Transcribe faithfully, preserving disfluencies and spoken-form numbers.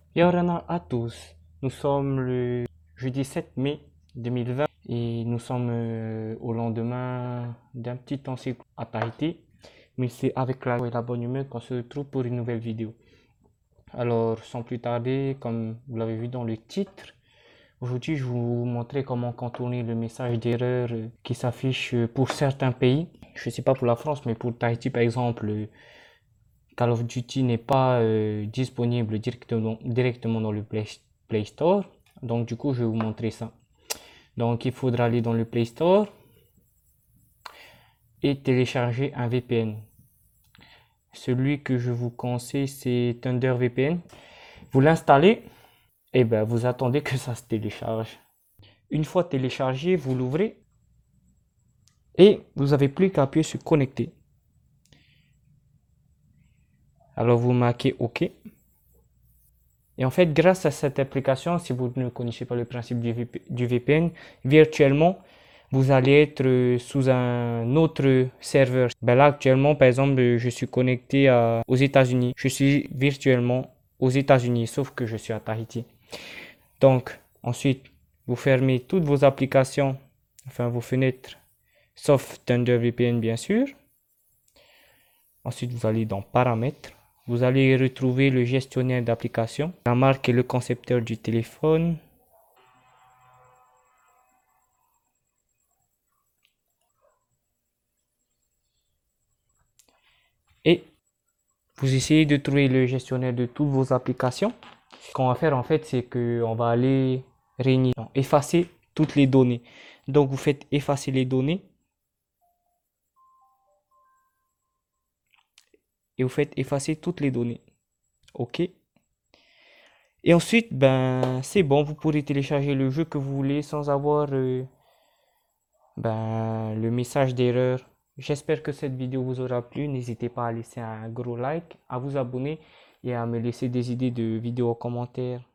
Yorana à tous. Nous sommes le jeudi sept mai deux mille vingt et nous sommes euh, au lendemain d'un petit encycle à Tahiti. Mais c'est avec la, et la bonne humeur qu'on se retrouve pour une nouvelle vidéo. Alors, sans plus tarder, comme vous l'avez vu dans le titre, aujourd'hui je vais vous montrer comment contourner le message d'erreur euh, qui s'affiche euh, pour certains pays. Je ne sais pas pour la France, mais pour Tahiti par exemple, euh, Call of Duty n'est pas euh, disponible directement, directement dans le Play, Play Store. Donc du coup, je vais vous montrer ça. Donc il faudra aller dans le Play Store et télécharger un V P N. Celui que je vous conseille, c'est ThunderVPN. Vous l'installez et ben vous attendez que ça se télécharge. Une fois téléchargé, vous l'ouvrez et vous n'avez plus qu'à appuyer sur connecter. Alors vous marquez OK. Et en fait, grâce à cette application, si vous ne connaissez pas le principe du, du V P N, virtuellement, vous allez être sous un autre serveur. Ben là, actuellement, par exemple, je suis connecté à, aux États-Unis. Je suis virtuellement aux États-Unis, sauf que je suis à Tahiti. Donc, ensuite, vous fermez toutes vos applications, enfin vos fenêtres, sauf ThunderVPN, bien sûr. Ensuite, vous allez dans Paramètres. Vous allez retrouver le gestionnaire d'application, la marque et le concepteur du téléphone. Et vous essayez de trouver le gestionnaire de toutes vos applications. Ce qu'on va faire en fait, c'est qu'on va aller réunir, effacer toutes les données. Donc vous faites effacer les données. Et vous faites effacer toutes les données. OK. Et ensuite, ben, c'est bon, vous pourrez télécharger le jeu que vous voulez sans avoir euh, ben, le message d'erreur. J'espère que cette vidéo vous aura plu. N'hésitez pas à laisser un gros like, à vous abonner et à me laisser des idées de vidéos en commentaire.